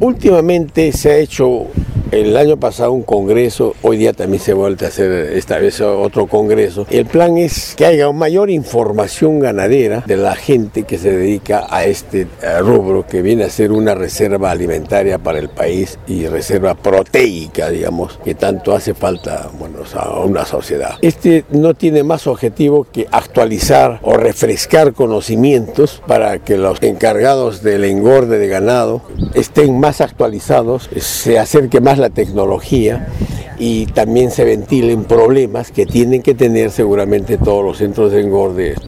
Últimamente se ha hecho el año pasado un congreso, hoy día también se vuelve a hacer esta vez otro congreso. El plan es que haya mayor información ganadera de la gente que se dedica a este rubro, que viene a ser una reserva alimentaria para el país y reserva proteica, digamos, que tanto hace falta, bueno, a una sociedad. Este no tiene más objetivo que actualizar o refrescar conocimientos para que los encargados del engorde de ganado estén más actualizados, se acerque más la tecnología y también se ventilen problemas que tienen que tener seguramente todos los centros de engorde.